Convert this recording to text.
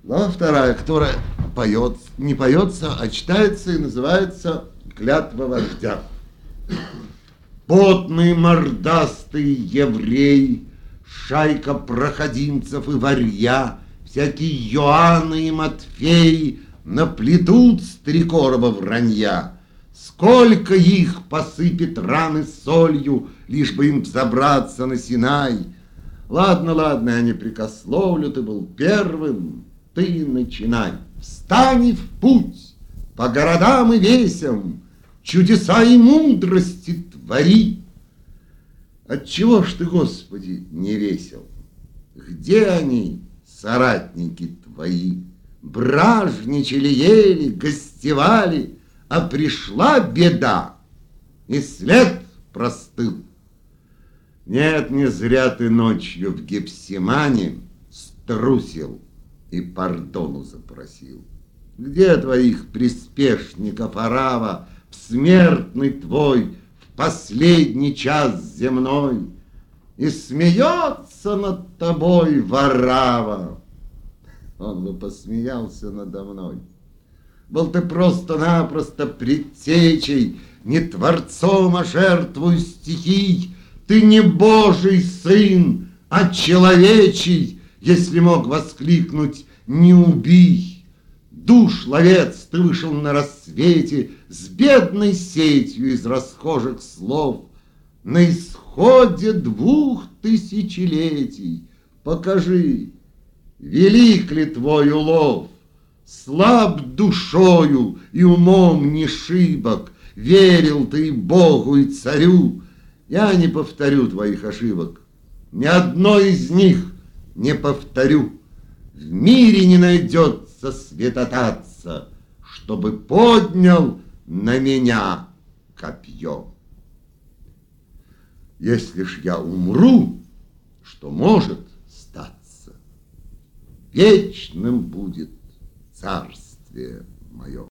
Глава вторая, которая не поется, а читается и называется «Клятва вождя». Потный мордастый еврей, шайка проходимцев и варья, всякие Иоанны и Матфеи наплетут с 3 короба вранья. Сколько их посыпет раны солью, лишь бы им взобраться на Синай. Ладно, ладно, я не прикословлю, ты был первым, ты начинай. Встань в путь, по городам и весям, чудеса и мудрости твори. Отчего ж ты, Господи, не весел? Где они, соратники твои? Бражничали, ели, гостевали, а пришла беда, и след простыл. Нет, не зря ты ночью в Гефсимане струсил и пардону запросил. Где твоих приспешников орава, в смертный твой, в последний час земной? И смеется над тобой Варава. Он бы посмеялся надо мной. Был ты просто-напросто предтечей, не творцом, а жертвой стихий. Ты не Божий сын, а человечий, если мог воскликнуть «не убий». Душ ловец, ты вышел на рассвете с бедной сетью из расхожих слов. На исходе 2 тысячелетий покажи, велик ли твой улов. Слаб душою и умом не шибок, верил ты и Богу, и царю. Я не повторю твоих ошибок, ни одной из них не повторю. В мире не найдется святотатца, чтобы поднял на меня копье. Если ж я умру, что может статься, вечным будет царствие мое.